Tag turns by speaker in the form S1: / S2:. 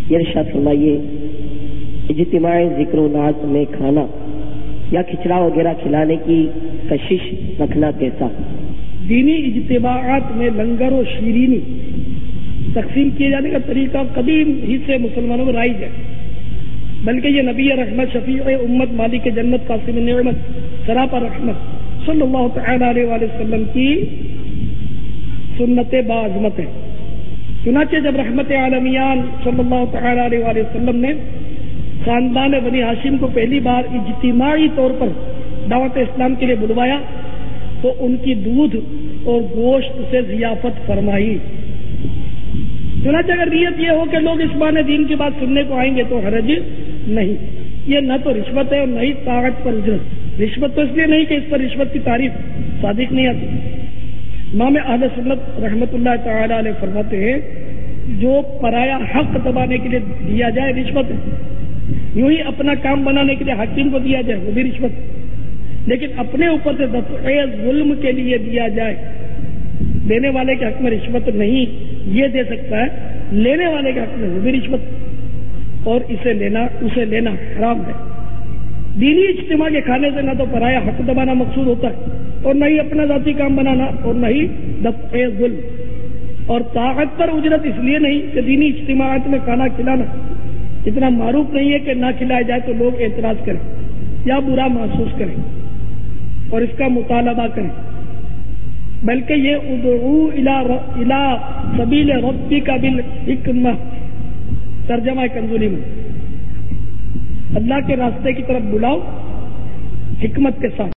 S1: یہ ارشاد فرمائیے اجتماعی ذکر و نعت میں کھانا یا کھچڑا وغیرہ کھلانے کی کشش رکھنا کیسا؟
S2: دینی اجتماعات میں لنگر و شیرینی تقسیم کیے جانے کا طریقہ قدیم ہی سے مسلمانوں میں رائج ہے، بلکہ یہ نبی رحمت شفیع امت مالک جنت قاسم نعمت سراپا رحمت صلی اللہ تعالی علیہ وآلہ وسلم کی سنت باعظمت ہے۔ چنانچہ جب رحمت عالمیان صلی اللہ تعالی علیہ وآلہ وسلم نے خاندان بنی ہاشم کو پہلی بار اجتماعی طور پر دعوت اسلام کے لیے بلوایا تو ان کی دودھ اور گوشت سے ضیافت فرمائی۔ چنانچہ اگر نیت یہ ہو کہ لوگ اس بہانے دین کی بات سننے کو آئیں گے تو حرج نہیں۔ یہ نہ تو رشوت ہے اور نہ ہی طاعت پر اجرت۔ رشوت تو اس لیے نہیں کہ اس پر رشوت کی تعریف صادق نہیں آتی۔ امام اہل سنت رحمت اللہ تعالی علیہ فرماتے ہیں جو پرایا حق دبانے کے لیے دیا جائے رشوت ہے، یوں ہی اپنا کام بنانے کے لیے حاکم کو دیا جائے وہ بھی رشوت ہے، لیکن اپنے اوپر سے دفع ظلم کے لیے دیا جائے، دینے والے کے حق میں رشوت نہیں یہ دے سکتا ہے، لینے والے کے حق میں وہ بھی رشوت اور اسے لینا حرام ہے۔ دینی اجتماع کے کھانے سے نہ تو پرایا حق دبانا مقصود ہوتا ہے اور نہ ہی اپنا ذاتی کام بنانا اور نہ ہی دفع ظلم، اور طاعت پر اجرت اس لیے نہیں کہ دینی اجتماعات میں کھانا کھلانا اتنا معروف نہیں ہے کہ نہ کھلایا جائے تو لوگ اعتراض کریں یا برا محسوس کریں اور اس کا مطالبہ کریں، بلکہ یہ ادعو الی سبیل ربک بالحکمہ ترجمہ کنزولی میں، اللہ کے راستے کی طرف بلاؤ حکمت کے ساتھ۔